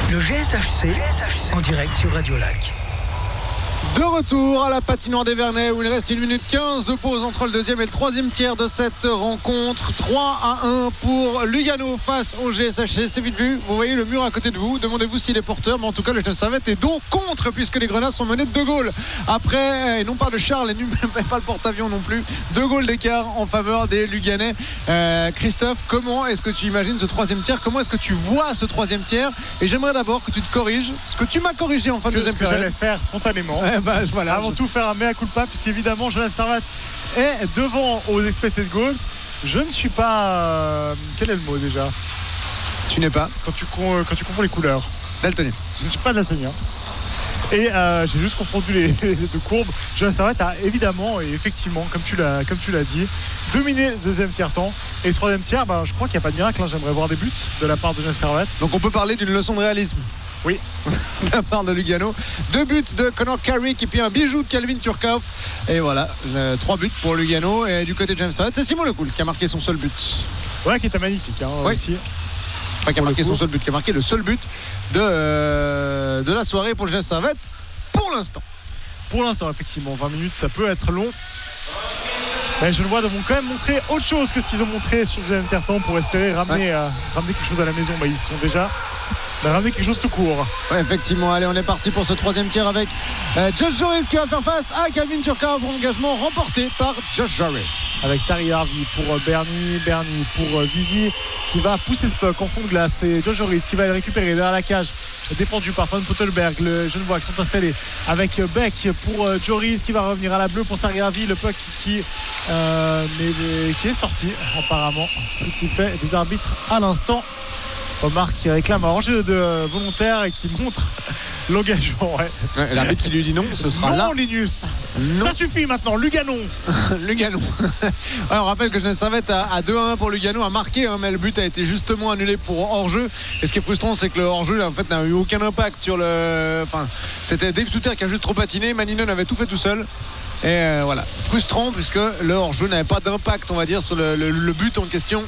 Le GSHC en direct sur Radio Lac. De retour à la patinoire des Vernets où il reste 1 minute 15 de pause entre le deuxième et le troisième tiers de cette rencontre. 3-1 pour Lugano face au GSHC. C'est vite vu, vous voyez le mur à côté de vous. Demandez-vous s'il est porteur, mais en tout cas le Genève Servette est donc contre puisque les Grenats sont menés de 2 goals. Après, et non pas de Charles et pas le porte-avions non plus, 2 goals d'écart en faveur des Luganais. Christophe, comment est-ce que tu imagines ce troisième tiers? Comment est-ce que tu vois ce troisième tiers? Et j'aimerais d'abord que tu te corriges, ce que tu m'as corrigé en fin de deuxième période. Ce que j'allais faire spontanément. Voilà, avant tout faire un mea culpa puisqu'évidemment Genève Servette est devant aux expected goals. Je ne suis pas quel est le mot déjà? Tu n'es pas quand tu confonds les couleurs. Daltonien. Je ne suis pas daltonien. Et j'ai juste confondu les deux courbes. Genève Servette a évidemment et effectivement, comme tu l'as dit, dominé le deuxième tiers-temps. Et ce troisième tiers, je crois qu'il n'y a pas de miracle. J'aimerais voir des buts de la part de Genève Servette. Donc on peut parler d'une leçon de réalisme. Oui. De la part de Lugano. 2 buts de Connor Carrick et puis un bijou de Calvin Turcoff. Et voilà, 3 buts pour Lugano. Et du côté de Genève Servette, c'est Simon Lecoul qui a marqué son seul but. Ouais, qui était magnifique aussi. Enfin, qui a marqué son seul but, qui a marqué le seul but de la soirée pour le Genève Servette pour l'instant. Pour l'instant, effectivement, 20 minutes, ça peut être long. Mais je le vois, ils vont quand même montrer autre chose que ce qu'ils ont montré sur le deuxième tiers-temps pour espérer ramener quelque chose à la maison. Ils sont déjà ramener quelque chose tout court. Ouais, effectivement, allez, on est parti pour ce troisième tiers avec Josh Joris qui va faire face à Calvin Turcoff. Engagement remporté par Josh Joris. Avec Sari Harvey pour Bernie pour Vizy qui va pousser ce puck en fond de glace. Et Josh Joris qui va le récupérer derrière la cage, défendu par Van Pottelberg. Le Genevois qui sont installés avec Beck pour Joris qui va revenir à la bleue pour Sari Harvey. Le puck qui est sorti apparemment. Petit fait des arbitres à l'instant. Omar qui réclame un hors-jeu de volontaire et qui montre l'engagement. Ouais, l'arbitre qui lui dit non, ce sera non, là. Linus. Non. Ça suffit maintenant, Lugano. Lugano. On rappelle que Genève Servette à 2-1 pour Lugano a marqué, mais le but a été justement annulé pour hors-jeu. Et ce qui est frustrant, c'est que le hors-jeu en fait n'a eu aucun impact sur le. Enfin, c'était Dave Souter qui a juste trop patiné. Maninen avait tout fait tout seul. Et voilà, frustrant puisque le hors-jeu n'avait pas d'impact, on va dire, sur le but en question.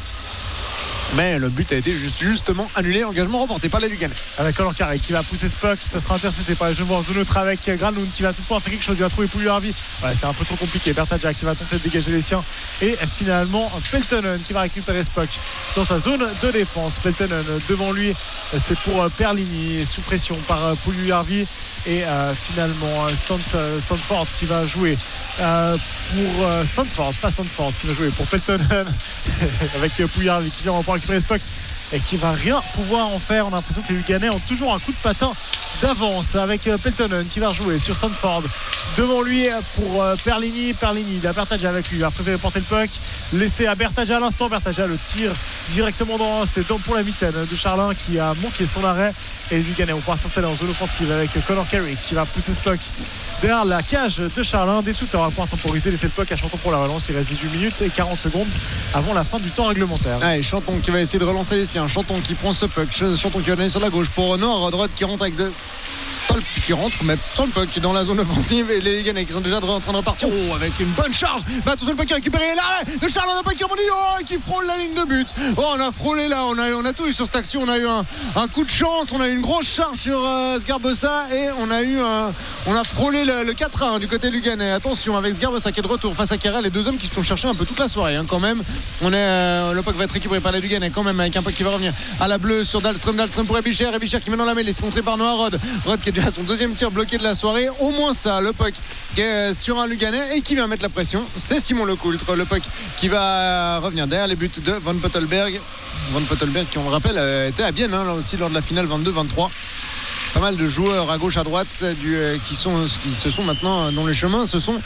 Mais le but a été justement annulé. Engagement remporté par les Luganais. Avec Colin Carré qui va pousser ce puck. Ça sera intercepté par les Genevois en zone neutre avec Granlund qui va tout le temps faire quelque chose. Il va trouver Pouliou Harvey. C'est un peu trop compliqué. Bertadja qui va tenter de dégager les siens. Et finalement Peltonen qui va récupérer ce puck dans sa zone de défense. Peltonen devant lui, c'est pour Perlini sous pression par Pouliou Harvey. Et finalement Stanford qui va jouer pour Stanford qui va jouer pour Peltonen avec Pouliou Harvey qui vient en récupérer ce puck et qui va rien pouvoir en faire. On a l'impression que les Luganais ont toujours un coup de patin d'avance avec Peltonen qui va jouer sur Sandford devant lui pour Perlini. Il a Bertadja avec lui, il va préférer porter le puck, laisser à Bertadja à l'instant. Bertadja le tire directement c'était pour la mitaine de Charlin qui a manqué son arrêt. Et les Luganais vont pouvoir s'installer en zone offensive avec Connor Carrick qui va pousser ce puck derrière la cage de Charlin. Des Souteurs va pouvoir temporiser, laisser le puck à Chanton pour la relance. Il reste 18 minutes et 40 secondes avant la fin du temps réglementaire. Allez, Chanton qui va essayer de relancer les siens. Chanton qui prend ce puck. Chanton qui va donner sur la gauche pour Noah Rodrod qui rentre avec qui rentre mais sans le puck dans la zone offensive. Et les Luganais qui sont déjà en train de repartir avec une bonne charge. Attention, le puck qui est récupéré, l'arrêt de Charles, on a pas qui rebondit, qui frôle la ligne de but. On a frôlé là, on a tout eu sur cette action. On a eu un coup de chance, on a eu une grosse charge sur Sgarbossa et on a frôlé le 4-1 du côté Luganais. Attention avec Sgarbossa qui est de retour face à Kerel, les deux hommes qui se sont cherchés un peu toute la soirée quand même. Le puck va être récupéré par les Luganais quand même avec un puck qui va revenir à la bleue sur Dahlström pour Ebicher qui met dans la mêlée, c'est montré par Noah Rod qui est déjà à son deuxième tir bloqué de la soirée. Au moins ça, le puck qui est sur un Luganais et qui vient mettre la pression, c'est Simon Lecoultre. Le puck qui va revenir derrière les buts de Van Pottelberg qui, on le rappelle, était à Bienne là aussi lors de la finale 22-23. Pas mal de joueurs à gauche à droite qui se sont maintenant dans les chemins se sont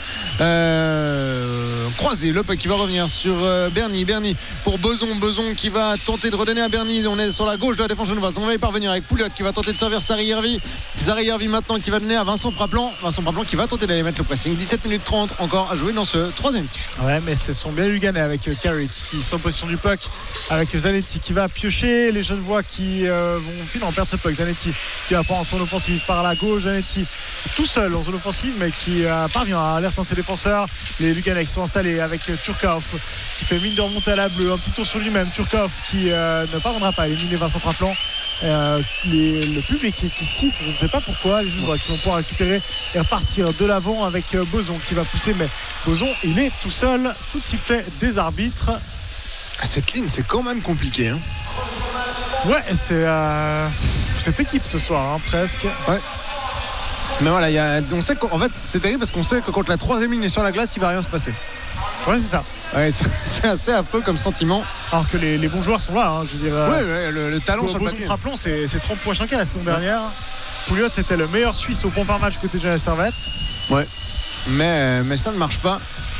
croisés. Le puck qui va revenir sur Bernie pour Beson qui va tenter de redonner à Bernie. On est sur la gauche de la défense genevoise. On va y parvenir avec Pouliot qui va tenter de servir Sari Harvey maintenant qui va donner à Vincent Praplan qui va tenter d'aller mettre le pressing. 17 minutes 30 encore à jouer dans ce troisième tir. Ouais, mais ce sont bien Luganais avec Carrick qui sont en position du puck, avec Zanetti qui va piocher. Les Genevois qui vont finalement perdre ce puck. Zanetti qui va prendre en zone offensive par la gauche. Zanetti tout seul en zone offensive mais qui parvient à alerter ses défenseurs. Les Luganais qui sont installés avec Turcoff qui fait mine de remonter à la bleue, un petit tour sur lui-même. Turcoff qui ne parviendra pas à éliminer Vincent Praplan Le public qui siffle, je ne sais pas pourquoi. Les Genevois qui vont pouvoir récupérer et repartir de l'avant avec Boson qui va pousser, mais Boson il est tout seul. Coup de sifflet des arbitres. Cette ligne c'est quand même compliqué hein. Ouais, c'est cette équipe ce soir presque. Ouais. Mais voilà, on sait qu'en fait c'est terrible parce qu'on sait que quand la troisième ligne est sur la glace il va rien se passer. Ouais, c'est ça. Ouais, c'est assez affreux comme sentiment. Alors que les bons joueurs sont là, je veux dire. Ouais, le talent sur le papier. Rappelons, c'est 30 points chacun la saison dernière. Pouliot, c'était le meilleur Suisse au point par match côté Genève Servette. Ouais. Mais ça ne marche pas.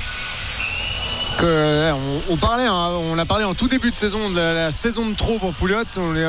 On a parlé en tout début de saison de la saison de trop pour Pouliot.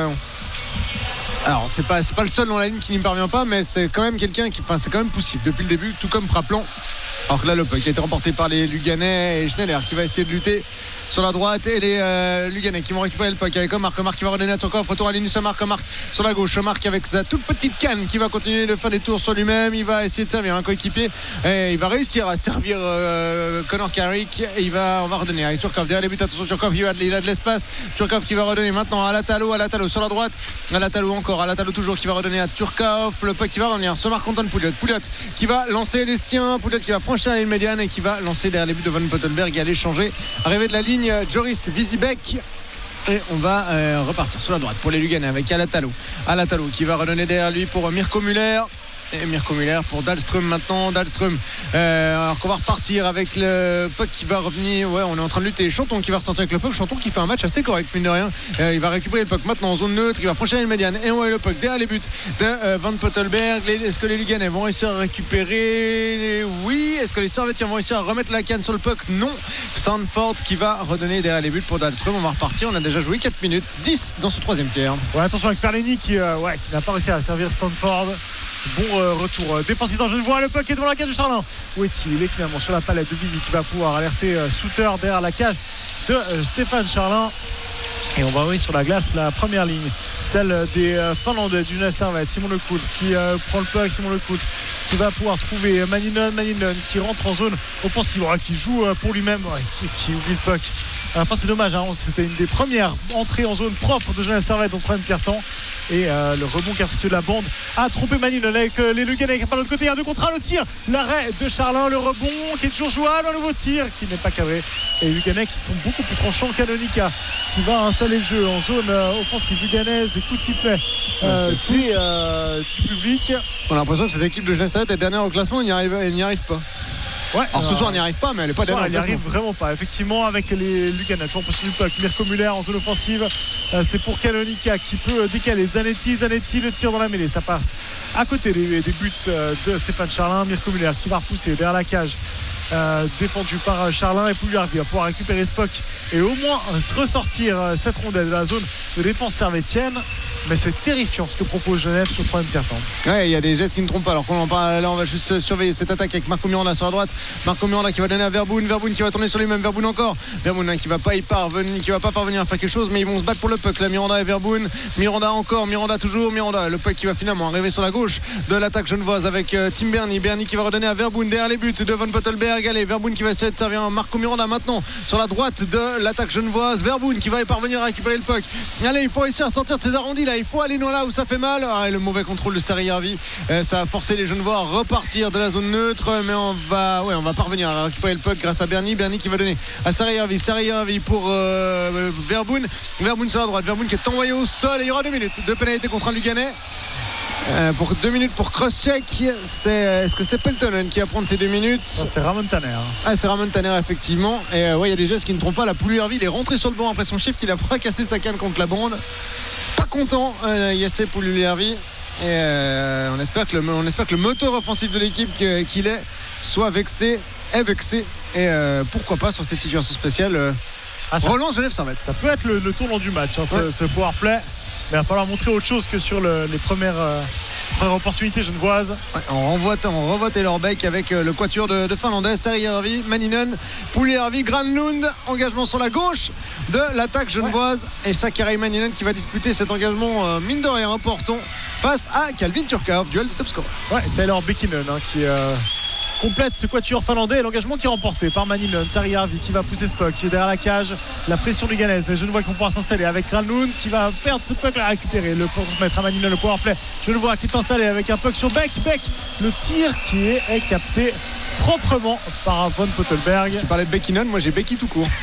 Alors c'est pas le seul dans la ligne qui n'y parvient pas, mais c'est quand même quelqu'un c'est quand même poussif depuis le début, tout comme Praplan. Alors que là le puck a été remporté par les Luganais et Schneider qui va essayer de lutter sur la droite et les Luganais qui vont récupérer le puck avec Omar qui va redonner à Turkov, retour à Linus Omar sur la gauche, Omar avec sa toute petite canne qui va continuer de faire des tours sur lui-même, il va essayer de servir un coéquipier et il va réussir à servir Connor Carrick et on va redonner avec Turkov derrière les buts, attention Turkov il a de l'espace, Turkov qui va redonner maintenant à Latalo sur la droite, à Latalo toujours qui va redonner à Turkov, le puck qui va revenir sur Marc-Antoine Pouliot qui va lancer les siens, Pouliot qui va franchir la ligne médiane et qui va lancer derrière les buts de Van Pottelberg et aller changer, arrivé de la ligne Joris Vizibek et on va repartir sur la droite pour les Luganais avec Alatalo qui va redonner derrière lui pour Mirko Müller et Mirko Müller pour Dahlström maintenant. Alors qu'on va repartir avec le puck qui va revenir. Ouais, on est en train de lutter. Chanton qui va ressortir avec le puck. Chanton qui fait un match assez correct, mine de rien. Il va récupérer le puck maintenant en zone neutre. Il va franchir une médiane et on voit le puck derrière les buts de Van Pottelberg. Est-ce que les Luganais vont réussir à récupérer? Oui. Est-ce que les Servetiens vont réussir à remettre la canne sur le puck? Non. Sandford qui va redonner derrière les buts pour Dahlström. On va repartir. On a déjà joué 4 minutes 10 dans ce troisième tiers. Ouais, attention avec Perlini qui n'a pas réussi à servir Sandford. Bon retour défensif dans Genevois, le puck est devant la cage de Charlin. Où est-il? Il est finalement sur la palette de Vizy qui va pouvoir alerter Souter derrière la cage de Stéphane Charlin. Et on va voir sur la glace la première ligne, celle des Finlandais du Genève Servette. Simon Lecoultre qui prend le puck, Simon Lecoultre qui va pouvoir trouver Mannion qui rentre en zone offensive, qui joue pour lui-même, qui oublie le puck. Enfin c'est dommage, c'était une des premières entrées en zone propre de Genève Servette dans le troisième tiers-temps. Et le rebond qu'a reçu la bande a trompé Mannion avec les Luganais qui par l'autre côté, il y a 2 contre 1, le tir, l'arrêt de Charlin, le rebond qui est toujours jouable, un nouveau tir qui n'est pas cadré. Et les Luganais qui sont beaucoup plus tranchants. Canonica qui va installer le jeu en zone offensive luganaise, des coups de sifflet du public. On a l'impression que cette équipe de Genève Servette est dernière au classement, elle n'y arrive pas. Ouais, alors ce soir elle n'y arrive pas, mais elle n'est pas dernière. Elle n'y arrive vraiment pas. Effectivement, avec les Luganais, toujours en possession du puck. Mirko Müller en zone offensive, c'est pour Canonica qui peut décaler. Zanetti, le tir dans la mêlée, ça passe à côté des buts de Stéphane Charlin. Mirko Müller qui va repousser derrière la cage. Défendu par Charlin et Pouliot va pouvoir récupérer ce puck et au moins ressortir cette rondelle de la zone de défense servétienne. Mais c'est terrifiant ce que propose Genève sur le troisième tiers-temps. Ouais, il y a des gestes qui ne trompent pas. Alors qu'on en parle, là on va juste surveiller cette attaque avec Marco Miranda sur la droite. Marco Miranda qui va donner à Verboon qui va tourner sur lui-même. Verboon encore. Verboon qui va pas parvenir à faire quelque chose, mais ils vont se battre pour le puck. Là Miranda et Verboon. Miranda encore, Miranda toujours, Miranda. Le puck qui va finalement arriver sur la gauche de l'attaque genevoise avec Tim Bernie qui va redonner à Verboon derrière les buts de Van Pottelberg. Allez, Verboon qui va essayer de servir Marco Miranda maintenant sur la droite de l'attaque genevoise. Verboon qui va parvenir à récupérer le puck. Allez, il faut réussir à sortir de ces arrondis là. Il faut aller là où ça fait mal. Le mauvais contrôle de Sarri-Harvey, ça a forcé les Genevois à repartir de la zone neutre, mais on va parvenir à récupérer le puck grâce à Bernie qui va donner à Sarri-Harvey pour Verboon sur la droite, Verboon qui est envoyé au sol et il y aura 2 minutes de pénalité contre un Luganais. Pour 2 minutes pour cross-check. Est-ce que c'est Peltonen qui va prendre ces 2 minutes? C'est Ramon Tanner. C'est Ramon Tanner effectivement. Et il y a des gestes qui ne trompent pas. La Pouliot-Harvey, il est rentré sur le banc après son shift, il a fracassé sa canne contre la bande. Pas content, Yassé Pouliot-Harvey. Et on espère que le moteur offensif de l'équipe qu'il est soit vexé. Et pourquoi pas sur cette situation spéciale relance Genève Servette. Ça peut être le tournant du match, ce power play. Mais il va falloir montrer autre chose que sur les premières opportunités genevoises. Ouais, on revoit Taylor-Beck avec le quatuor de Finlandais, Sarri-Harvey, Mannion, Pouliot-Harvey, Granlund, engagement sur la gauche de l'attaque genevoise. Et Sakari Mannion qui va disputer cet engagement mine de rien important face à Calvin Turkov, duel de top score. Ouais, Taylor Beckinen qui complète ce quatuor finlandais. L'engagement qui est remporté par Maninen. Sari Arvi qui va pousser ce puck qui est derrière la cage. La pression du Ganez, mais je ne vois qu'on pourra s'installer avec Granlund qui va perdre ce puck à récupérer. Le pour mettre à Maninen le powerplay. Je le vois qui est installé avec un puck sur Beck. Le tir qui est capté proprement par Von Pottelberg. Tu parlais de Beckinen, moi j'ai Becky tout court.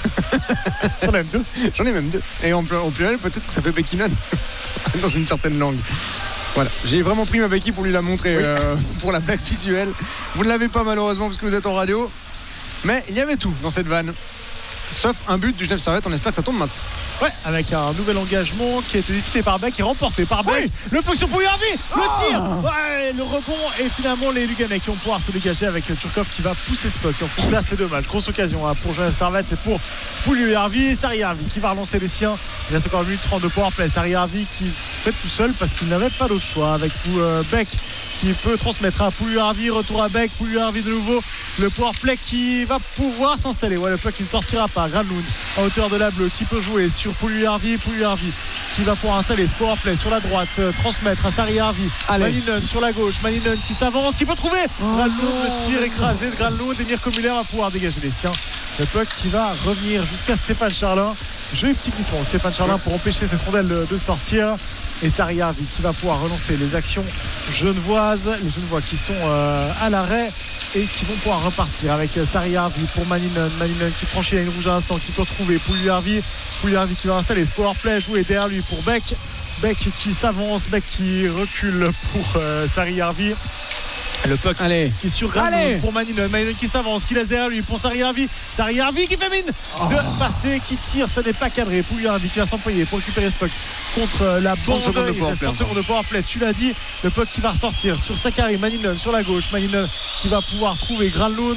J'en ai même deux. J'en ai même deux. Et en pluriel, peut-être que ça fait Beckinen dans une certaine langue. Voilà, j'ai vraiment pris ma Becky pour lui la montrer pour la blague visuelle. Vous ne l'avez pas malheureusement parce que vous êtes en radio. Mais il y avait tout dans cette vanne. Sauf un but du Genève Servette, on espère que ça tombe maintenant. Ouais, avec un nouvel engagement qui a été disputé par Beck et remporté par Beck. Oui. Le puck sur Pouillarvi, le tir, ouais, le rebond et finalement les Luganais qui vont pouvoir se dégager avec Turkov qui va pousser ce puck. En fait, là c'est dommage, grosse occasion pour Genève Servette et pour Pouillarvi. Sari Arvi qui va relancer les siens. Il reste encore 1 minute 30 de powerplay. Sari Arvi qui fait tout seul parce qu'il n'avait pas d'autre choix avec Beck qui peut transmettre à Pouillarvi, retour à Beck, Pouillarvi de nouveau, le powerplay qui va pouvoir s'installer. Ouais, le puck qui ne sortira pas. Granlund à hauteur de la bleue qui peut jouer sur Pouillarvi qui va pouvoir installer ce powerplay sur la droite, transmettre à Sari Arvi. Maninen sur la gauche, Maninen qui s'avance, qui peut trouver Granlund, le tir écrasé de Granlund et Mirko Müller va pouvoir dégager les siens. Le puck qui va revenir jusqu'à Stéphane Charlin. Joli petit glissement de Stéphane Charlin pour empêcher cette rondelle de sortir. Et Sari Arvi qui va pouvoir relancer les actions genevoises. Les Genevois qui sont à l'arrêt et qui vont pouvoir repartir avec Sari Arvi pour Maninen qui franchit la ligne rouge à l'instant, qui peut retrouver Pouillarvi qui va installer ce powerplay joué derrière lui pour Beck qui s'avance, Beck qui recule pour Sari Arvi. Le puck qui est sur Granlund pour Maninen qui s'avance, qui laisse derrière lui pour Sari Arvi qui fait mine de passer, qui tire, ça n'est pas cadré. Pouillarvi qui va s'employer pour récupérer ce puck contre la bande. 30 secondes de powerplay, tu l'as dit. Le puck qui va ressortir sur Sakari, Maninen sur la gauche, Maninen qui va pouvoir trouver Granlund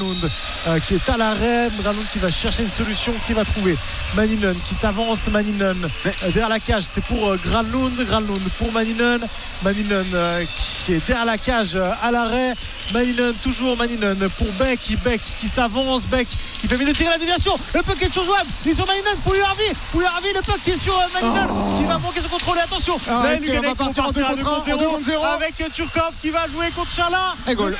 qui est à l'arrêt, Granlund qui va chercher une solution, qui va trouver Maninen qui s'avance, Maninen derrière la cage, c'est pour Granlund pour Maninen qui est derrière la cage à l'arrêt. Maninen pour Beck qui s'avance, Beck qui fait mine de tirer la déviation. Le puck est toujours jouable, il est sur Maninen. Pouillarvi, le puck qui est sur Maninen qui va manquer son contrôle. Et attention, là les Luganais qui vont partir à 2 contre 0 avec Turkov qui va jouer contre Charlin et goal.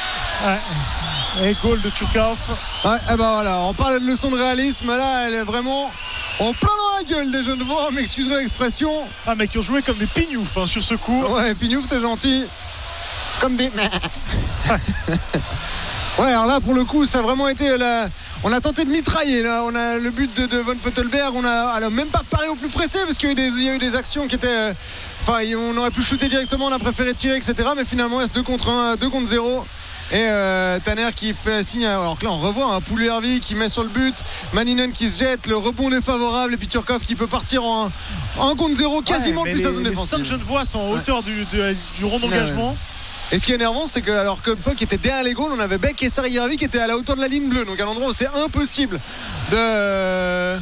Et goal de Turkov. Ouais, et ben voilà, on parle de leçon de réalisme. Là, elle est vraiment en plein dans la gueule des Genevois, m'excuserez l'expression. Mais qui ont joué comme des pignoufs sur ce coup. Ouais, pignouf, t'es gentil. Comme des. Ouais, alors là, pour le coup, ça a vraiment été. On a tenté de mitrailler. Là, on a le but de Von Pottelberg. On a même pas paré au plus pressé parce qu'il y a eu des actions qui étaient. Enfin, on aurait pu shooter directement. On a préféré tirer, etc. Mais finalement, il reste 2 contre 1, 2 contre 0. Et Tanner qui fait signe. Alors que là on revoit Pouillarvi qui met sur le but, Maninen qui se jette, le rebond défavorable et puis Turkov qui peut partir en 1 contre 0 quasiment depuis sa zone défensive. Les 5 Genevois sont en hauteur du rond d'engagement. Ouais. Et ce qui est énervant, c'est que alors que Puck était derrière les goals, on avait Beck et Sari Arvi qui étaient à la hauteur de la ligne bleue, donc à l'endroit où c'est impossible de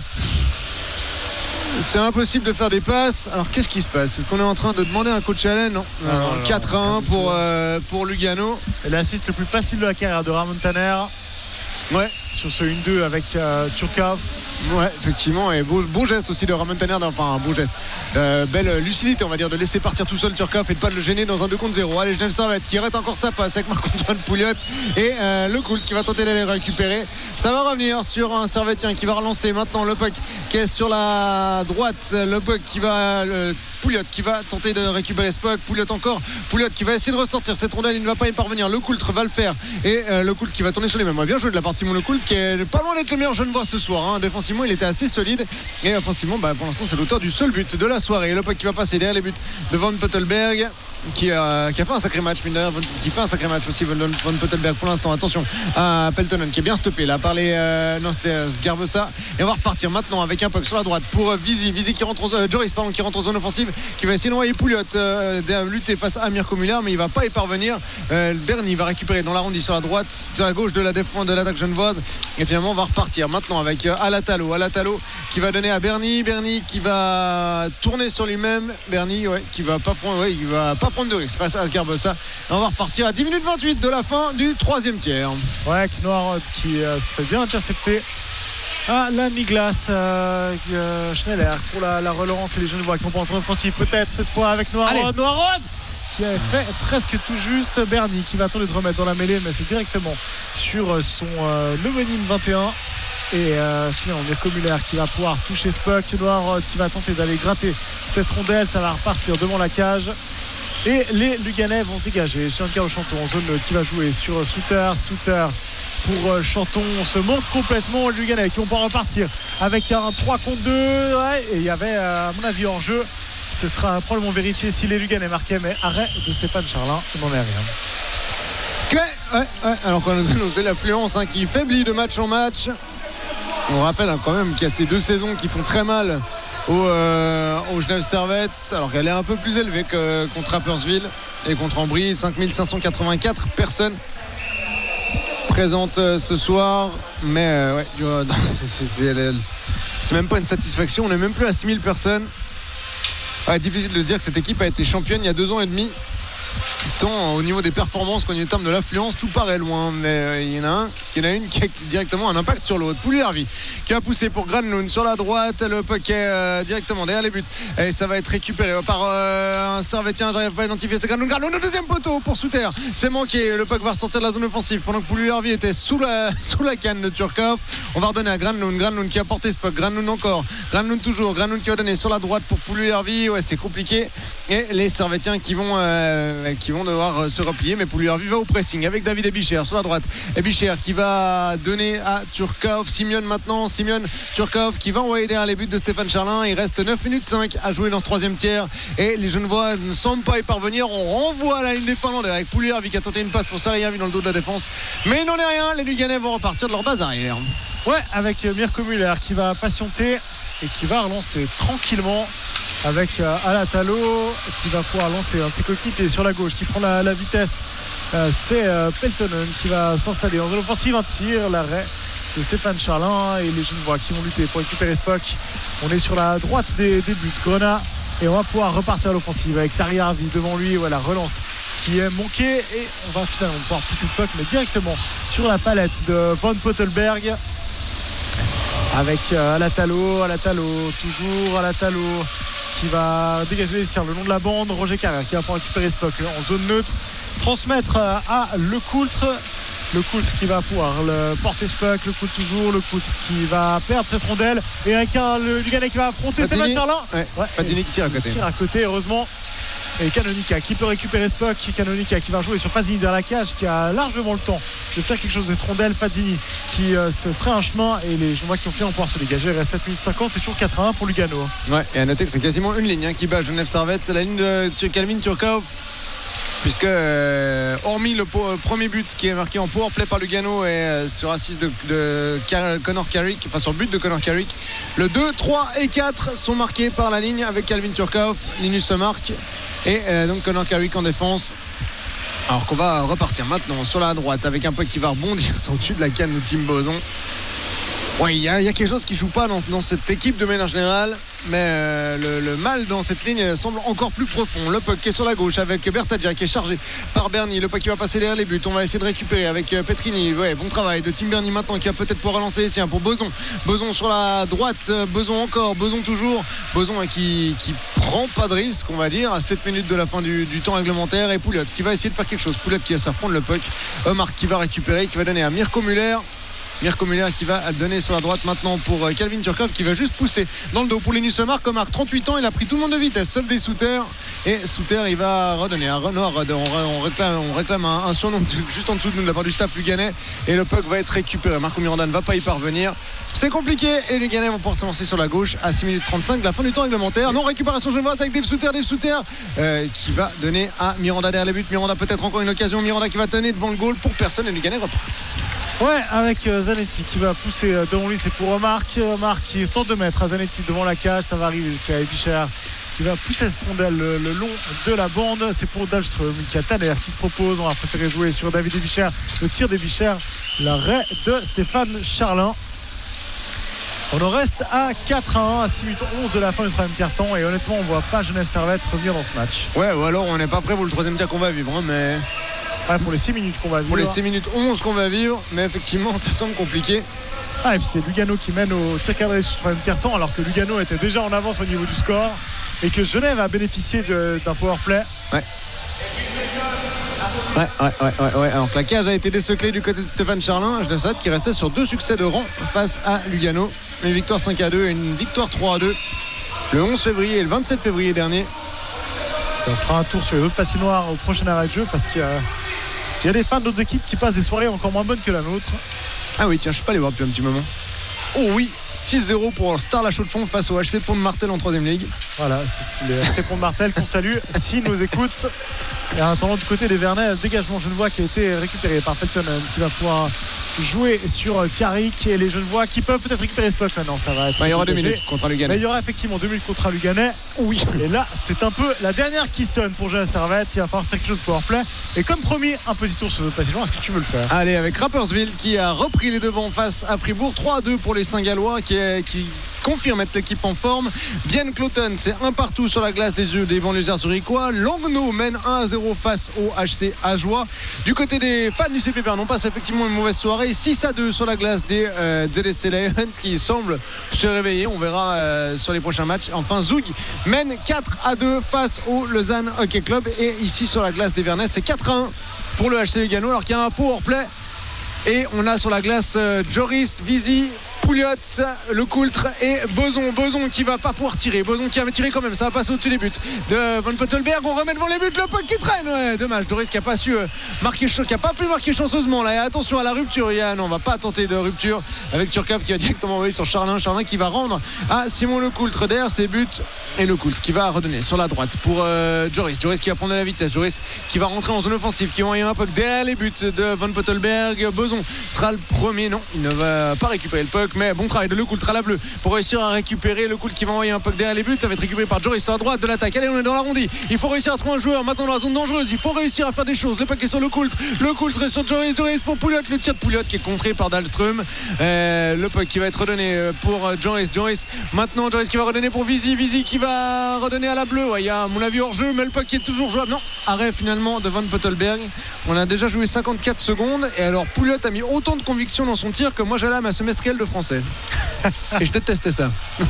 faire des passes. Alors qu'est-ce qui se passe? Est-ce qu'on est en train de demander un coach Allen? Non. 4-1 pour Lugano. Et l'assist le plus facile de la carrière de Ramon Tanner. Ouais. Sur ce 1-2 avec Turkov. Ouais, effectivement, et beau geste aussi de Ramon Tanner, enfin un beau geste, belle lucidité on va dire, de laisser partir tout seul Turkov et de pas le gêner dans un 2 contre 0. Allez, Genève Servette qui arrête encore sa passe avec Marc-Antoine Pouliot et le Coult qui va tenter d'aller récupérer. Ça va revenir sur un Servettien qui va relancer maintenant le puck qui est sur la droite, le puck qui va Pouliot qui va tenter de récupérer ce puck, Pouliot qui va essayer de ressortir cette rondelle, il ne va pas y parvenir, le Coult va le faire et le Coult qui va tourner sur les mêmes. Bien joué de la part de Simon Le Coult qui est pas loin d'être le meilleur Genevois ce soir, défensivement il était assez solide et offensivement pour l'instant c'est l'auteur du seul but de la soirée. Le puck qui va passer derrière les buts de Von Pottelberg qui a fait un sacré match qui fait un sacré match aussi Von Pottelberg pour l'instant. Attention à Peltonen qui est bien stoppé là par les c'était Sgarbossa et on va repartir maintenant avec un puck sur la droite pour Vizi qui rentre Joris qui rentre en zone offensive, qui va essayer de noyer Pouliot, lutter face à Mirko Müller mais il va pas y parvenir. Bernie va récupérer dans l'arrondi sur la droite, sur la gauche de la défense de l'attaque genevoise et finalement on va repartir maintenant avec Alatalo qui va donner à Bernie qui va tourner sur lui-même, Bernie qui va pas prendre de risque face à Sgarbossa. On va repartir à 10 minutes 28 de la fin du 3e tiers. Ouais, Knoarod qui se fait bien intercepter à la mi-glace. Schneller pour la relance et les Genevois qui vont prendre en offensive peut-être cette fois avec Knoarod qui avait fait presque tout juste. Bernie qui va tenter de remettre dans la mêlée, mais c'est directement sur son homonyme 21. Et finalement Mirko Müller qui va pouvoir toucher ce puck. Noah qui va tenter d'aller gratter cette rondelle. Ça va repartir devant la cage. Et les Luganais vont se dégager. Giancarlo Chanton en zone qui va jouer sur Souter. Souter pour Chanton. On se monte complètement. Les Luganais qui vont pas repartir avec un 3 contre 2. Ouais, et il y avait à mon avis en jeu. Ce sera probablement vérifié si les Luganais marquaient. Mais arrêt de Stéphane Charlin. On n'en est rien. Ouais. Alors qu'on nous a annoncé l'affluence qui faiblit de match en match. On rappelle quand même qu'il y a ces 2 saisons qui font très mal au Genève Servette, alors qu'elle est un peu plus élevée que contre Rapperswil et contre Ambry. 5584 personnes présentes ce soir, mais c'est même pas une satisfaction. On n'est même plus à 6000 personnes. Difficile de dire que cette équipe a été championne il y a 2 ans et demi. Tant au niveau des performances qu'au niveau terme de l'affluence, tout paraît loin, mais il y en a une qui a directement un impact sur l'autre. Pouliarvi qui va pousser pour Granlund sur la droite, le puck est directement derrière les buts et ça va être récupéré par un Servettien. J'arrive pas à identifier, c'est Granlund au deuxième poteau pour Souter, c'est manqué. Le puck va ressortir de la zone offensive pendant que Pouliarvi était sous la canne de Turkov. On va redonner à Granlund qui a porté ce puck. Granlund encore, Granlund toujours, Granlund qui va donner sur la droite pour Pouliarvi. Ouais, c'est compliqué et les Servettiens qui vont devoir se replier, mais Pouliarvi va au pressing avec David Ebicher sur la droite. Ebicher qui va donner à Turkov. Simeon maintenant, Turkov qui va envoyer derrière les buts de Stéphane Charlin. Il reste 9 minutes 5 à jouer dans ce 3e tiers et les Genevois ne semblent pas y parvenir. On renvoie à la ligne des Finlandais avec Pouliarvi qui a tenté une passe pour Sarriavi dans le dos de la défense, mais il n'en est rien. Les Luganais vont repartir de leur base arrière. Ouais, avec Mirko Müller qui va patienter et qui va relancer tranquillement avec Alatalo qui va pouvoir lancer un de ses coéquipiers sur la gauche qui prend la vitesse. C'est Peltonen qui va s'installer en zone offensive. Un tir, l'arrêt de Stéphane Charlin et les Genevois qui vont lutter pour récupérer ce puck. On est sur la droite des buts, Grenat, et on va pouvoir repartir à l'offensive avec Sarriavi devant lui. La relance qui est manquée et on va finalement pouvoir pousser ce puck mais directement sur la palette de Von Pottelberg avec Alatalo, toujours Alatalo qui va dégager les siens le long de la bande. Roger Carrère qui va pouvoir récupérer ce puck en zone neutre, transmettre à Lecoultre qui va pouvoir porter ce puck. Lecoultre toujours, Lecoultre qui va perdre cette rondelle et avec le Luganais qui va affronter Stéphane Charlin. Fadini qui tire à côté. Heureusement. Et Canonica qui peut récupérer ce puck. Canonica qui va jouer sur Fazzini dans la cage, qui a largement le temps de faire quelque chose de cette rondelle. Fazzini qui se ferait un chemin et les Genevois qui ont fait en pouvoir se dégager. Il reste 7 minutes 50, c'est toujours 4-1 pour Lugano. Ouais, et à noter que c'est quasiment une ligne qui bat Genève Servette, c'est la ligne de Calvin Turkov, puisque hormis le premier but qui est marqué en powerplay par Lugano et sur assist de Connor Carrick, enfin sur le but de Connor Carrick, le 2, 3 et 4 sont marqués par la ligne avec Calvin Turkov. Linus se marque et donc Connor Carrick en défense. Alors qu'on va repartir maintenant sur la droite avec un peu qui va rebondir au-dessus de la canne de Tim Boson. Oui, il y a quelque chose qui ne joue pas dans cette équipe de manière générale, mais le mal dans cette ligne semble encore plus profond. Le puck qui est sur la gauche avec Bertadja qui est chargé par Bernie. Le puck qui va passer derrière les buts. On va essayer de récupérer avec Petrini. Ouais, bon travail de Tim Bernie maintenant qui va peut-être pouvoir relancer les siens pour Boson. Boson sur la droite, Boson encore, Boson toujours. Boson qui prend pas de risque, on va dire, à 7 minutes de la fin du temps réglementaire. Et Pouliot qui va essayer de faire quelque chose. Pouliot qui va se reprendre le puck. Omar qui va récupérer, qui va donner à Mirko Müller qui va donner sur la droite maintenant pour Calvin Turkov qui va juste pousser dans le dos pour Linus Mark. Omar 38 ans, il a pris tout le monde de vitesse sauf des Souter, et Souter il va redonner à Renoir. On réclame un surnom juste en dessous de nous de la part du staff luganais et le puck va être récupéré. Marco Miranda ne va pas y parvenir, c'est compliqué et les Luganais vont pouvoir se lancer sur la gauche à 6 minutes 35 de la fin du temps réglementaire. Non, récupération genevoise avec Dave Souter qui va donner à Miranda derrière les buts. Miranda peut-être encore une occasion, Miranda qui va tenir devant le goal pour personne et les Luganais repartent. Ouais, avec Zanetti qui va pousser devant lui, c'est pour Omar qui tente de mettre à Zanetti devant la cage. Ça va arriver jusqu'à Ebicher qui va pousser cette rondelle le long de la bande. C'est pour Dahlström qui a Tanner qui se propose. On va préférer jouer sur David Ebicher. Le tir d'Ebicher, l'arrêt de Stéphane Charlin. On en reste à 4-1 à 6 minutes 11 de la fin du troisième tiers-temps et honnêtement on voit pas Genève Servette revenir dans ce match. Ouais, ou alors on n'est pas prêt pour le troisième tiers qu'on va vivre, mais... Ouais, pour les 6 minutes qu'on va vivre. Pour les 6 minutes 11 qu'on va vivre, mais effectivement ça semble compliqué. Et puis c'est Lugano qui mène au tir cadré sur le troisième tiers-temps alors que Lugano était déjà en avance au niveau du score et que Genève a bénéficié d'un powerplay. Ouais. Ouais. Alors que la cage a été désoclée du côté de Stéphane Charlin, H2 qui restait sur 2 succès de rang face à Lugano. Une victoire 5-2 et une victoire 3-2 le 11 février et le 27 février dernier. On fera un tour sur les autres patinoires au prochain arrêt de jeu parce qu'il y a des fans d'autres équipes qui passent des soirées encore moins bonnes que la nôtre. Ah oui, tiens, je suis pas allé voir depuis un petit moment. Oh oui, 6-0 pour Star La Chaux-de-Fonds face au HC Pont-de-Martel en 3ème ligue. Voilà, c'est le HC Pont-de-Martel qu'on salue s'ils nous écoutent. Et en attendant du côté des Vernets, le dégagement genevois qui a été récupéré par Peltonen qui va pouvoir jouer sur Carrick et les Genevois qui peuvent peut-être récupérer ce puck maintenant. Ça va être il y aura 2 minutes contre Luganais. Mais il y aura effectivement 2 minutes contre un Luganais. Oui. Et là, c'est un peu la dernière qui sonne pour Genève Servette. Il va falloir faire quelque chose de powerplay. Et comme promis, un petit tour sur le patinoire. Est-ce que tu veux le faire? Allez, avec Rapperswil qui a repris les devants face à Fribourg. 3-2 pour les Saint-Gallois qui confirme être l'équipe en forme. Bien Cloton, c'est un partout sur la glace des banlieusards zurichois. Langnau mène 1-0 face au HC Ajoie. Du côté des fans du CP Berne, on passe effectivement une mauvaise soirée. 6-2 sur la glace des ZSC Lions qui semblent se réveiller. On verra sur les prochains matchs. Enfin, Zoug mène 4-2 face au Lausanne Hockey Club. Et ici sur la glace des Vernets, c'est 4-1 pour le HC Lugano alors qu'il y a un powerplay. Et on a sur la glace Joris, Vizy, Pouliot, Le Coultre et Boson qui va pas pouvoir tirer. Boson qui a tiré quand même, ça va passer au-dessus des buts de Von Pottelberg. On remet devant les buts le puck qui traîne. Ouais, dommage, Doris qui a pas su marquer, qui a pas pu marquer chanceusement là. Et attention à la rupture, Yann, on va pas tenter de rupture avec Turkov qui va directement envoyer sur Charlin qui va rendre à Simon Le Coultre derrière ses buts et Le Coultre qui va redonner sur la droite pour Joris qui va prendre de la vitesse, Joris qui va rentrer en zone offensive, qui va envoyer un puck derrière les buts de Von Pottelberg. Boson sera le premier, non, il ne va pas récupérer le puck. Mais bon travail de Le Coultre à la bleue pour réussir à récupérer. Le Coultre qui va envoyer un puck derrière les buts. Ça va être récupéré par Joris sur la droite de l'attaque. Allez, on est dans l'arrondi. Il faut réussir à trouver un joueur maintenant dans la zone dangereuse. Il faut réussir à faire des choses. Le puck est sur Le Coultre. Le Coultre est sur Joris pour Pouliot. Le tir de Pouliot qui est contré par Dahlström. Le puck qui va être redonné pour Joris. Maintenant Joris qui va redonner pour Vizy qui va redonner à la bleue. Ouais, il y a à mon avis hors jeu, mais le puck qui est toujours jouable. Non, arrêt finalement de Von Pottelberg. On a déjà joué 54 secondes. Et alors Pouliot a mis autant de conviction dans son tir que moi j'allais à ma semestrielle de français. Et je détestais ça.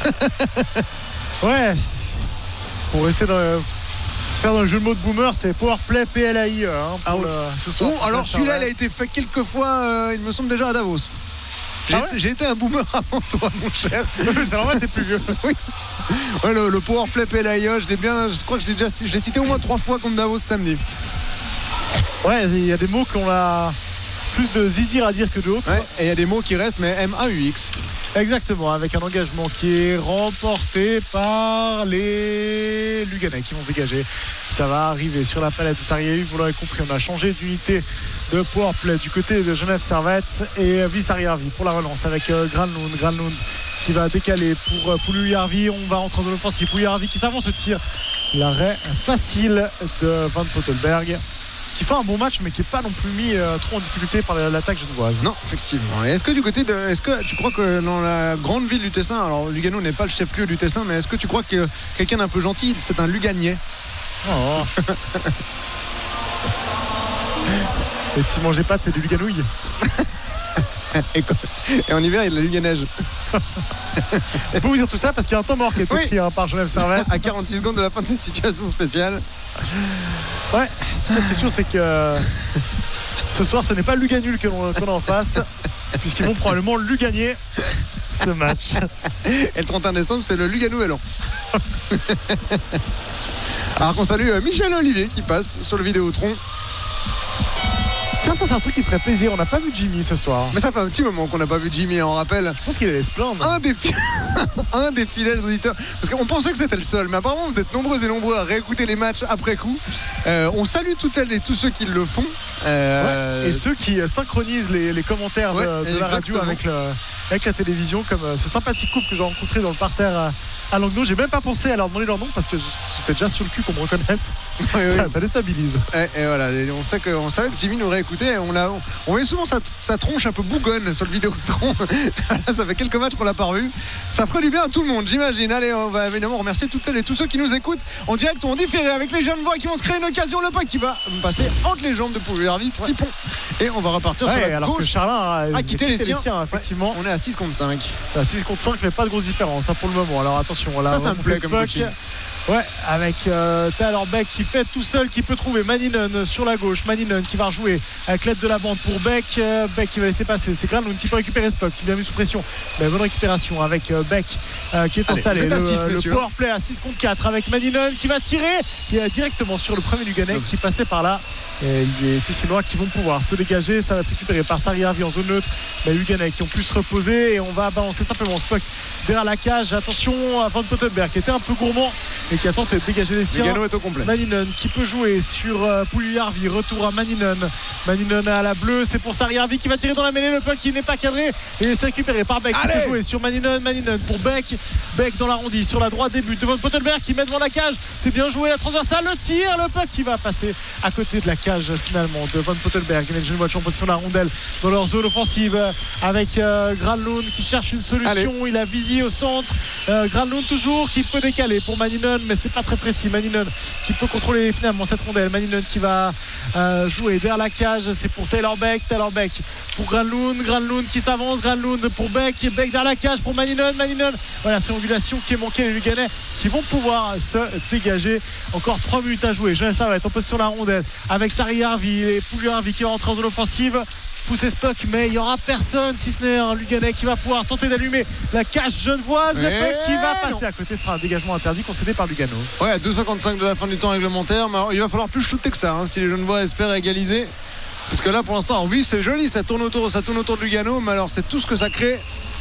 Ouais, pour essayer de faire un jeu de mots de boomer, c'est Powerplay PLAI ce soir. Oh, alors celui-là il a été fait quelques fois, il me semble déjà à Davos. J'ai été un boomer avant toi, mon cher. C'est normal, t'es plus vieux. Oui. Ouais, le Powerplay PLAI, je crois que je l'ai cité au moins 3 fois contre Davos samedi. Ouais, il y a des mots qu'on a plus de zizir à dire que d'autres. Ouais, et il y a des mots qui restent, mais MAUX. Exactement, avec un engagement qui est remporté par les Luganais qui vont se dégager. Ça va arriver sur la palette de Sarrier. Vous l'aurez compris, on a changé d'unité de powerplay du côté de Genève Servette et Vissariarvi pour la relance avec Granlund qui va décaler pour Pouliou-Jarvi. On va rentrer dans l'offensive. Pouliou-Jarvi qui s'avance au tir. L'arrêt facile de Von Pottelberg, qui fait un bon match mais qui n'est pas non plus mis trop en difficulté par l'attaque genevoise. Non, effectivement. Et est-ce que du côté de. Est-ce que tu crois que dans la grande ville du Tessin, alors Lugano n'est pas le chef-lieu du Tessin, mais est-ce que tu crois que quelqu'un d'un peu gentil, c'est un Luganiais? Oh. Et si mangeait pas, c'est du Luganouille. Et en hiver, il y a de la Luganeige. On peut vous dire tout ça parce qu'il y a un temps mort qui est écrit par Genève Servette. À 46 secondes de la fin de cette situation spéciale. Ouais, tout ce qui est sûr, c'est que ce soir, ce n'est pas Luganul qu'on a en face, puisqu'ils vont probablement Lugagner ce match. Et le 31 décembre, c'est le Lugano-Elan. Alors qu'on salue Michel Olivier qui passe sur le Vidéotron. Tiens, ça c'est un truc qui ferait plaisir. On n'a pas vu Jimmy ce soir. Mais ça fait un petit moment qu'on n'a pas vu Jimmy, on rappelle. Je pense qu'il allait se plaindre. Un des fidèles auditeurs. Parce qu'on pensait que c'était le seul, mais apparemment vous êtes nombreux et nombreux à réécouter les matchs après coup. On salue toutes celles et tous ceux qui le font. Et ceux qui synchronisent les commentaires de la radio avec la télévision, comme ce sympathique couple que j'ai rencontré dans le parterre à Langnau. J'ai même pas pensé à leur demander leur nom parce que j'étais déjà sur le cul qu'on me reconnaisse. Ça déstabilise. Et voilà, on savait que Jimmy nous réécoutait. On met souvent sa tronche un peu bougonne sur le Vidéotron. Ça fait quelques matchs qu'on l'a pas revu. Ça ferait du bien à tout le monde, j'imagine. Allez, on va évidemment remercier toutes celles et tous ceux qui nous écoutent en direct ou en différé avec les jeunes voix qui vont se créer une occasion. Le puck qui va passer entre les jambes de Pouliou-Jarvi, petit pont. Et on va repartir sur la alors gauche. Que Charlin a quitté les siens. Effectivement. On est à 6 contre 5. À 6 contre 5, mais pas de grosse différence pour le moment. Alors attention, là, ça me plaît comme coaching. Ouais, avec Tyler Beck qui fait tout seul, qui peut trouver Maninen sur la gauche. Maninen qui va rejouer avec l'aide de la bande pour Beck. Beck qui va laisser passer. C'est Granlund qui peut récupérer ce puck. Il est bien mis sous pression. Mais bonne récupération avec Beck qui est installé. Le power play à 6 contre 4 avec Maninen qui va tirer directement sur le premier Luganais qui passait par là. Et les Tessinois qui vont pouvoir se dégager. Ça va être récupéré par Sariarvi en zone neutre. Les Luganais qui ont pu se reposer et on va balancer simplement ce puck derrière la cage. Attention à Van Pottenberg qui était un peu gourmand et qui a tenté de dégager les siens. Lugano est au complet. Maninen qui peut jouer sur Puljujärvi. Retour à Maninen. Maninen à la bleue. C'est pour Sariarvi qui va tirer dans la mêlée. Le puck qui n'est pas cadré et c'est récupéré par Beck qui peut jouer sur Maninen. Maninen pour Beck. Beck dans l'arrondi sur la droite. Début de Van Pottenberg qui met devant la cage. C'est bien joué la transversale. Le tir. Le puck qui va passer à côté de la cage finalement de Van Pottenberg. Les Genevois en position de la rondelle dans leur zone offensive avec Granlund qui cherche une solution. Il a Vizy au centre. Granlund toujours qui peut décaler pour Maninen mais c'est pas très précis. Maninen qui peut contrôler finalement cette rondelle. Maninen qui va jouer derrière la cage. C'est pour Tyler Beck pour Granlund qui s'avance. Granlund pour Beck derrière la cage pour Maninen. Voilà, c'est l'angulation qui est manquée. Les Luganais qui vont pouvoir se dégager. Encore 3 minutes à jouer. Jean Servette en position de la rondelle avec Sariarvi et Puljujärvi qui va rentrer en zone offensive. Pousser ce puck mais il n'y aura personne si ce n'est un Luganais qui va pouvoir tenter d'allumer la cage genevoise. Le puck qui va passer à côté sera un dégagement interdit concédé par Lugano. Ouais, 2,55 de la fin du temps réglementaire, mais il va falloir plus shooter que ça si les Genevois espèrent égaliser, parce que là pour l'instant oui c'est joli, ça tourne autour de Lugano, mais alors c'est tout ce que ça crée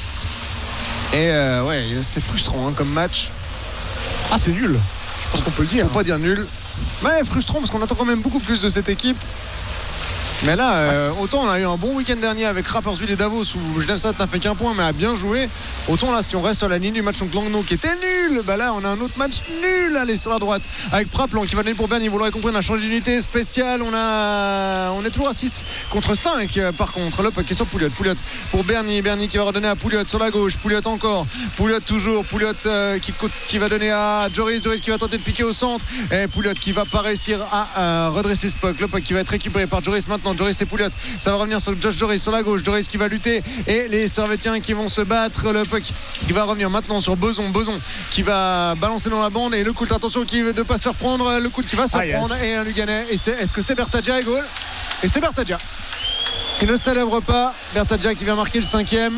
et ouais c'est frustrant comme match. C'est nul, je pense qu'on peut le dire. On peut pas dire nul, mais frustrant parce qu'on attend quand même beaucoup plus de cette équipe. Mais là, autant on a eu un bon week-end dernier avec Rapperswil et Davos où Genève Servette n'a fait qu'un point mais a bien joué. Autant là, si on reste sur la ligne du match contre Langnau qui était nul, là on a un autre match nul. Allez sur la droite avec Praplan qui va donner pour Bernie. Vous l'aurez compris, on a changé d'unité spéciale. On est toujours à 6 contre 5 par contre. Le puck est sur Pouliot pour Bernie qui va redonner à Pouliot sur la gauche. Pouliot encore. Pouliot toujours. Pouliot qui va donner à Joris qui va tenter de piquer au centre. Et Pouliot qui va pas réussir à redresser ce puck. Le puck qui va être récupéré par Joris maintenant. Joris et Pouliot, ça va revenir sur Josh Joris sur la gauche. Joris qui va lutter et les Servettiens qui vont se battre. Le puck qui va revenir maintenant sur Boson qui va balancer dans la bande et le coup attention qui ne pas se faire prendre. Le coup qui va se faire prendre et un Luganais. Et est-ce que c'est Bertaggia et goal? Et c'est Bertaggia qui ne célèbre pas. Bertaggia qui vient marquer le 5e.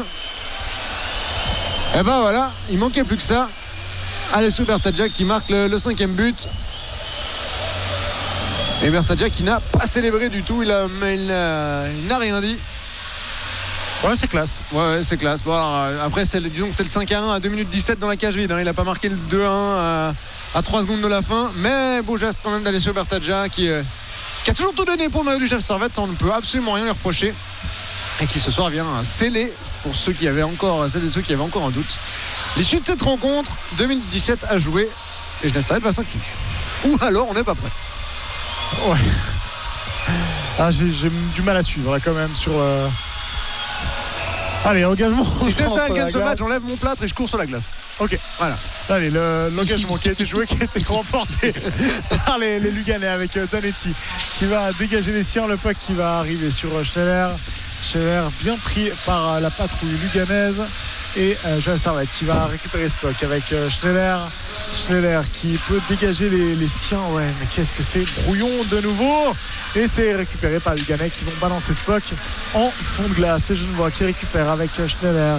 Et ben voilà, il manquait plus que ça. Alessio Bertaggia qui marque le 5e but. Et Bertaggia qui n'a pas célébré du tout, il n'a rien dit. Ouais, c'est classe. Ouais, c'est classe. Bon, après, disons que c'est le 5-1 à 2 minutes 17 dans la cage vide. Il n'a pas marqué le 2-1 à 3 secondes de la fin. Mais beau geste quand même d'Alessio Bertaggia qui a toujours tout donné pour le maillot du Genève Servette. Ça, on ne peut absolument rien lui reprocher. Et qui ce soir vient sceller, pour celles et ceux qui avaient encore un doute, l'issue de cette rencontre. 2 minutes 17 à jouer. Et Genève Servette va s'incliner. Ou alors, on n'est pas prêt. Ouais. J'ai du mal à suivre là, quand même sur. Allez, engagement. Si Genève Servette gagne ce match, j'enlève mon plâtre et je cours sur la glace. Ok. Voilà. Allez, l'engagement qui a été joué, qui a été remporté par les Luganais avec Zanetti qui va dégager les siens. Le puck qui va arriver sur Schneller. Schneller bien pris par la patrouille luganaise. Et Genève Servette qui va récupérer ce puck avec Schneller qui peut dégager les siens. Ouais, mais qu'est-ce que c'est brouillon de nouveau. Et c'est récupéré par les Luganais qui vont balancer ce puck en fond de glace. Et Genevois qui récupère avec Schneller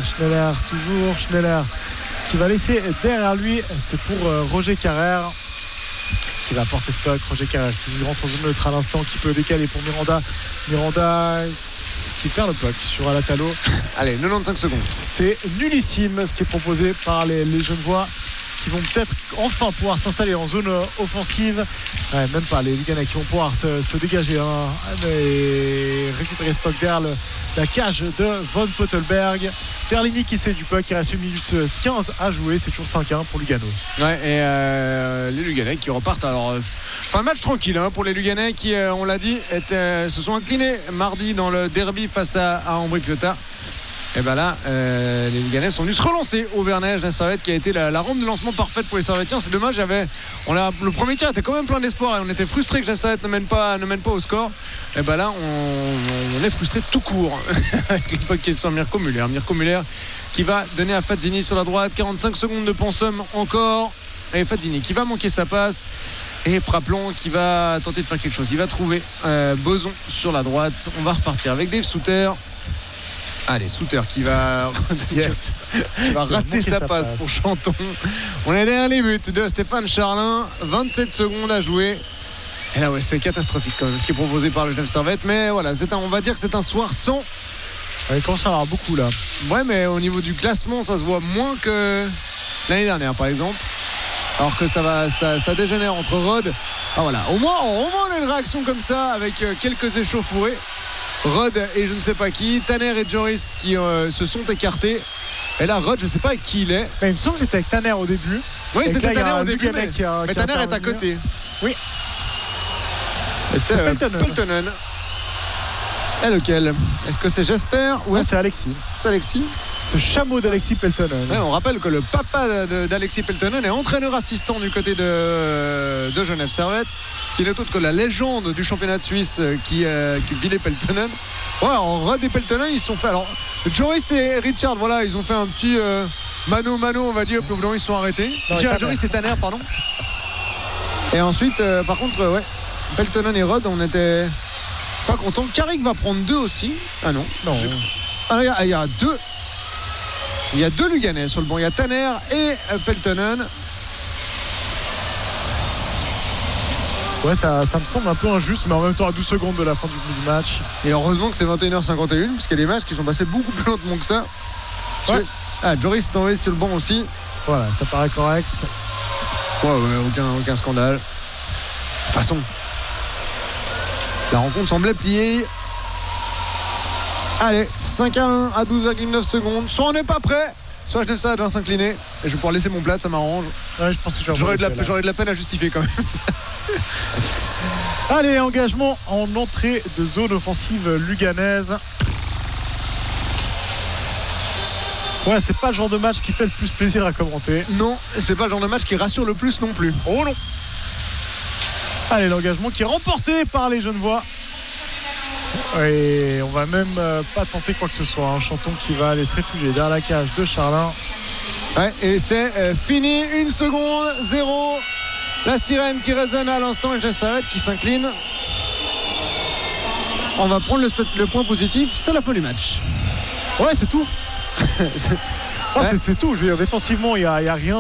qui va laisser derrière lui. C'est pour Roger Carrère qui va porter ce puck. Roger Carrère qui rentre en zone neutre à l'instant, qui peut décaler pour Miranda qui perd le puck sur Alatalo. Allez, 95 secondes. C'est nullissime ce qui est proposé par les Genevois qui vont peut-être enfin pouvoir s'installer en zone offensive. Ouais, même pas, les Luganais qui vont pouvoir se dégager et récupérer ce puck derrière la cage de Van Pottenberg. Perlini qui sait du puck, il reste 1 minute 15 à jouer, c'est toujours 5-1 pour Lugano. Ouais, et les Luganais qui repartent. Alors, fin de match tranquille pour les Luganais qui, on l'a dit, se sont inclinés mardi dans le derby face à Ambri-Piotta. Et ben là, les Luganais sont venus se relancer au Vernet. Genève Servette qui a été la rampe de lancement parfaite pour les Servettiens. C'est dommage, le premier tir était quand même plein d'espoir et on était frustrés que Genève Servette ne mène pas au score. Et ben là, on est frustré tout court avec une bonne question de Mirko Müller. Mirko Müller qui va donner à Fazzini sur la droite. 45 secondes de pensum encore. Et Fadzini qui va manquer sa passe. Et Praplon qui va tenter de faire quelque chose. Il va trouver Boson sur la droite. On va repartir avec Dave Souter. Allez, Souter qui va, qui va rater sa passe pour Chanton. On est derrière les buts de Stéphane Charlin. 27 secondes à jouer. Et là, ouais, c'est catastrophique quand même ce qui est proposé par le Genève Servette. Mais voilà, on va dire que c'est un soir sans. Il commence à avoir beaucoup là. Ouais, mais au niveau du classement, ça se voit moins que l'année dernière, par exemple. Alors que ça dégénère entre Rod. Ah voilà, au moins on a une réaction comme ça avec quelques échauffourées. Rod et je ne sais pas qui, Tanner et Joris qui se sont écartés. Et là, Rod, je ne sais pas avec qui il est. Mais il me semble que c'était avec Tanner au début. Oui, c'était là, Tanner au début, mais Tanner est à côté. Oui. Et c'est Peltonen. Et lequel? Est-ce que c'est Jesper ou c'est Alexis? C'est Alexis. Ce chameau d'Alexis Peltonen. Ouais, on rappelle que le papa d'Alexis Peltonen est entraîneur assistant du côté de Genève Servette, qui n'est autre que la légende du championnat de Suisse qui Ville Peltonen. Ouais, alors Rod et Peltonen, ils se sont fait. Alors, Joris et Richard, voilà, ils ont fait un petit mano, on va dire, puis au bout d'un moment, ils se sont arrêtés. Joris et Tanner, pardon. Et ensuite, par contre, ouais, Peltonen et Rod, on était pas contents. Carrick va prendre 2 aussi. Ah non. Ah, il y a 2. Il y a 2 Luganais sur le banc. Il y a Tanner et Peltonen. Ouais, ça me semble un peu injuste, mais en même temps à 12 secondes de la fin du match. Et heureusement que c'est 21h51, parce qu'il y a des matchs qui sont passés beaucoup plus lentement que ça. Ouais. Ah, Joris est tombé sur le banc aussi. Voilà, ça paraît correct. Ouais, aucun scandale. De toute façon, la rencontre semblait pliée. Allez, 5-1 à 12,9 secondes. Soit on n'est pas prêt, soit Genève Servette va s'incliner. Et je vais pouvoir laisser mon plat, ça m'arrange. Ouais, je pense que j'aurais de la peine à justifier quand même. Allez, engagement en entrée de zone offensive luganaise. Ouais, c'est pas le genre de match qui fait le plus plaisir à commenter. Non, c'est pas le genre de match qui rassure le plus non plus. Oh non. Allez, l'engagement qui est remporté par les Genevois. Et on va même pas tenter quoi que ce soit. Un Chanton qui va aller se réfugier derrière la cage de Charlin. Ouais, et c'est fini. 1 seconde, 0. La sirène qui résonne à l'instant et Genève Servette qui s'incline. On va prendre le point positif, c'est la fin du match. Ouais, c'est tout. C'est tout. Je veux dire, défensivement, il n'y a rien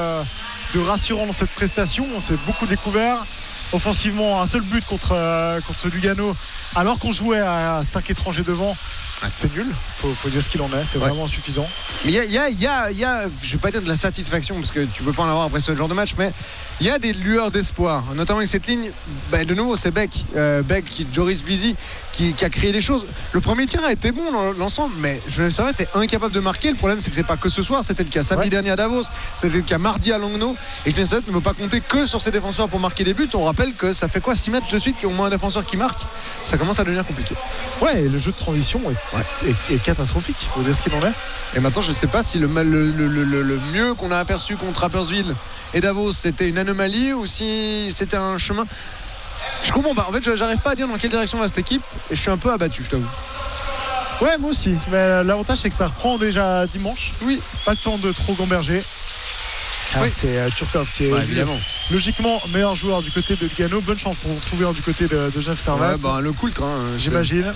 de rassurant dans cette prestation. On s'est beaucoup découvert. Offensivement, un seul but contre Lugano, alors qu'on jouait à 5 étrangers devant. C'est nul, faut dire ce qu'il en est, c'est vraiment insuffisant. Mais il y a, je vais pas dire de la satisfaction parce que tu peux pas en avoir après ce genre de match, mais il y a des lueurs d'espoir, notamment avec cette ligne. De nouveau, c'est Beck, Joris Vizy qui a créé des choses. Le premier tir a été bon dans l'ensemble, mais Genève Servette était incapable de marquer. Le problème, c'est que c'est pas que ce soir, c'était le cas samedi dernier à Davos, c'était le cas mardi à Langnau, et Genève Servette ne peut pas compter que sur ses défenseurs pour marquer des buts. On rappelle que ça fait 6 matchs de suite qu'il y a au moins un défenseur qui marque. Ça commence à devenir compliqué. Ouais, et le jeu de transition est catastrophique, il faut dire ce qu'il en est. Et maintenant, je sais pas si le mieux qu'on a aperçu contre Rapperswil et Davos, c'était une anomalie ou si c'était un chemin. Je comprends pas. En fait, j'arrive pas à dire dans quelle direction va cette équipe et je suis un peu abattu, je t'avoue. Ouais, moi aussi. Mais l'avantage, c'est que ça reprend déjà dimanche. Oui. Pas le temps de trop gamberger. Oui. C'est Turkov qui est évidemment logiquement meilleur joueur du côté de Lugano. Bonne chance pour trouver du côté de Genève Servette. Le coultre, j'imagine.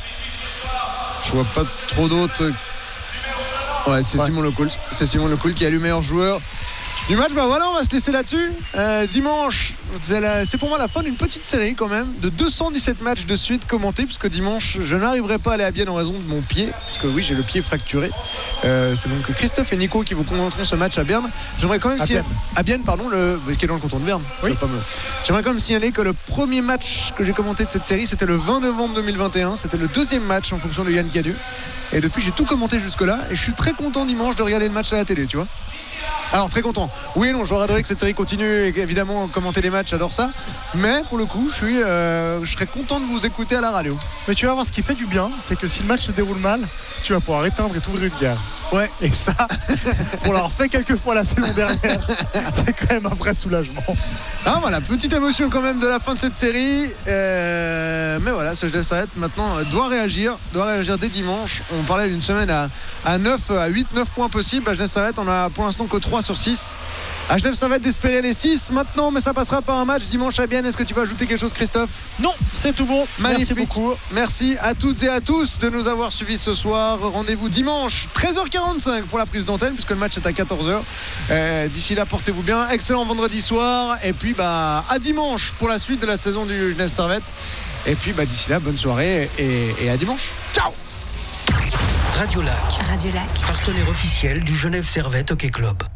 Je vois pas trop d'autres. Ouais, c'est Simon Lecoult. C'est Simon Lecoult qui est le meilleur joueur du match. Voilà, on va se laisser là-dessus. Dimanche, c'est pour moi la fin d'une petite série quand même de 217 matchs de suite commentés, puisque dimanche je n'arriverai pas à aller à Bienne en raison de mon pied, parce que oui, j'ai le pied fracturé. C'est donc Christophe et Nico qui vous commenteront ce match à Berne. J'aimerais quand même à Bienne, pardon, qui est dans le canton de Berne. Oui. J'aimerais quand même signaler que le premier match que j'ai commenté de cette série, c'était le 20 novembre 2021. C'était le deuxième match en fonction de Yann Cadieux. Et depuis, j'ai tout commenté jusque-là. Et je suis très content dimanche de regarder le match à la télé, tu vois. Alors, très content. Oui et non, j'aurais adoré que cette série continue. Et évidemment, commenter les matchs, j'adore ça. Mais pour le coup, je serais content de vous écouter à la radio. Mais tu vas voir, ce qui fait du bien, c'est que si le match se déroule mal, tu vas pouvoir éteindre et t'ouvrir une bière. Ouais. Et ça, on l'a refait quelques fois la saison dernière. C'est quand même un vrai soulagement. Ah voilà, petite émotion quand même de la fin de cette série. Mais voilà, ce Genève Servette maintenant doit réagir dès dimanche. On parlait d'une semaine à 8-9 points possibles. À Genève Servette, on a pour l'instant que 3 sur 6. H9 Servette d'espérer les 6 maintenant, mais ça passera par un match dimanche à Bienne. Est-ce que tu vas ajouter quelque chose, Christophe? Non, c'est tout bon. Magnifique. Merci beaucoup. Merci à toutes et à tous de nous avoir suivis ce soir. Rendez-vous dimanche 13h45 pour la prise d'antenne puisque le match est à 14h. D'ici là, portez-vous bien. Excellent vendredi soir et puis à dimanche pour la suite de la saison du Genève Servette. Et puis d'ici là, bonne soirée et à dimanche. Ciao. Radio Lac, partenaire officiel du Genève Servette Hockey Club.